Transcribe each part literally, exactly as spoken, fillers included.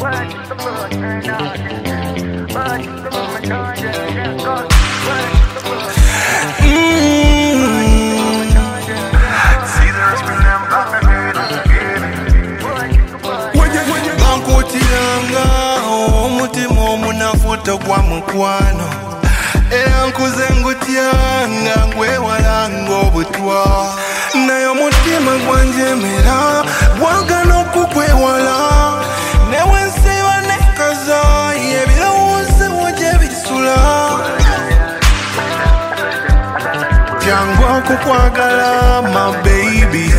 Kwa mukwano era nkuze ngutyanga ngwe walanga obutwa naye omutima gwanjemera gwagana okukwewala newensiba nekaza ebirowoozo gye bisula jangu okukwagala my baby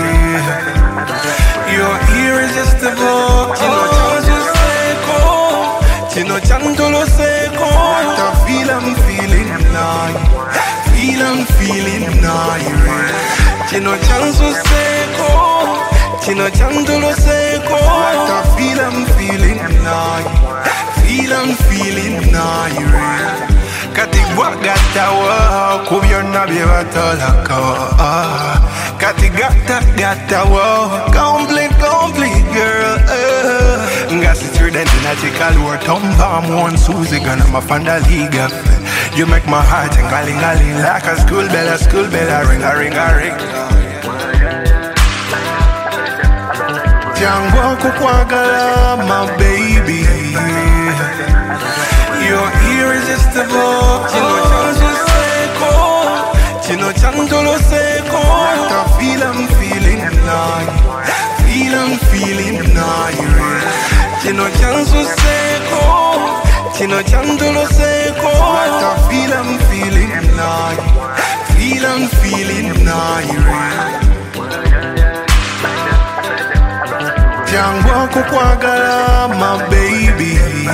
you're irresistible Chino chantolo seko What I feel I'm feeling now Feel I'm feeling now Chino chanso seko Chino chantolo seko What I feel I'm feeling now Feel I'm feeling now Kati wagata wa Kubyona byebatolako Kati gata gata wa Complete complete girl uh. Ngasi student in a chical war Tomba one Susie gun I'm a fanda liga You make my heart and galing galing like a school bell a school bell a ring a ring a ring Jango kukwagala my baby You're irresistible Chino chanso seko Chino chantolo seko What I feel I'm feeling now Feel I'm feeling now Chino chanso seko Chino chantolo seko What I feel I'm feeling now Feel I'm feeling now Jango kukwagala my baby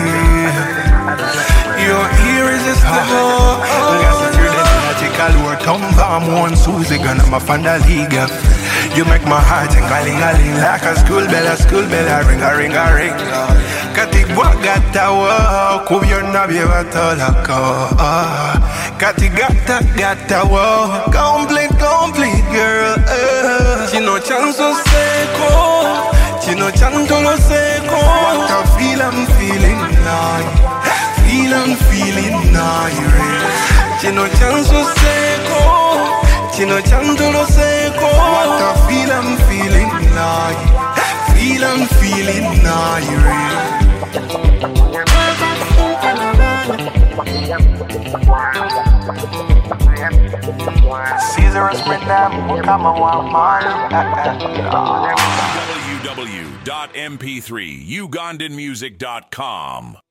You're irresistible Ngasi student in a chical war Tomba one Susie gun I'm a fanda liga You make my heart and galing galing like a school bell a school bell a ring a ring a ring Kati gata wa Kubyona byebatolako Kati gata gata wa Complete complete girl uh. Chino chanso seko Chino chantolo seko What I feel I'm feeling now Feel I'm feeling now Chino chanso seko Chino chantolo seko What I feel I'm feeling now Feel I'm feeling now Caesar and Sprinda, come on, w w w dot m p three ugandan music dot com